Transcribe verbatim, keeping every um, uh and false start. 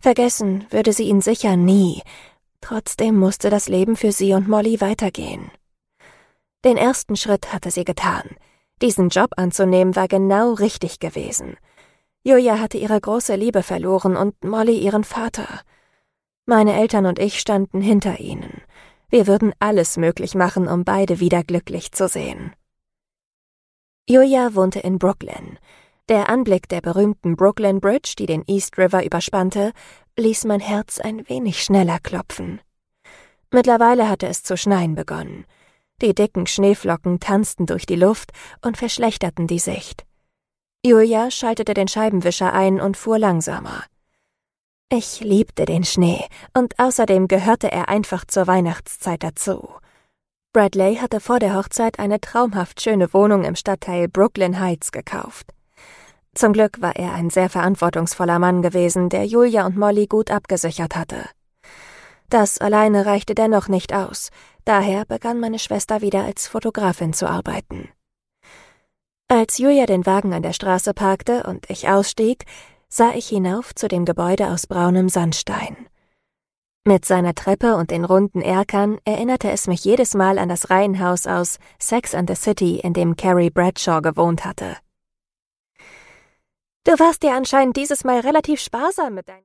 Vergessen würde sie ihn sicher nie. Trotzdem musste das Leben für sie und Molly weitergehen. Den ersten Schritt hatte sie getan. Diesen Job anzunehmen war genau richtig gewesen. Julia hatte ihre große Liebe verloren und Molly ihren Vater. Meine Eltern und ich standen hinter ihnen. Wir würden alles möglich machen, um beide wieder glücklich zu sehen. Julia wohnte in Brooklyn. Der Anblick der berühmten Brooklyn Bridge, die den East River überspannte, ließ mein Herz ein wenig schneller klopfen. Mittlerweile hatte es zu schneien begonnen. Die dicken Schneeflocken tanzten durch die Luft und verschlechterten die Sicht. Julia schaltete den Scheibenwischer ein und fuhr langsamer. Ich liebte den Schnee, und außerdem gehörte er einfach zur Weihnachtszeit dazu. Bradley hatte vor der Hochzeit eine traumhaft schöne Wohnung im Stadtteil Brooklyn Heights gekauft. Zum Glück war er ein sehr verantwortungsvoller Mann gewesen, der Julia und Molly gut abgesichert hatte. Das alleine reichte dennoch nicht aus, daher begann meine Schwester wieder als Fotografin zu arbeiten. Als Julia den Wagen an der Straße parkte und ich ausstieg, sah ich hinauf zu dem Gebäude aus braunem Sandstein. Mit seiner Treppe und den runden Erkern erinnerte es mich jedes Mal an das Reihenhaus aus Sex and the City, in dem Carrie Bradshaw gewohnt hatte. »Du warst ja anscheinend dieses Mal relativ sparsam mit deinen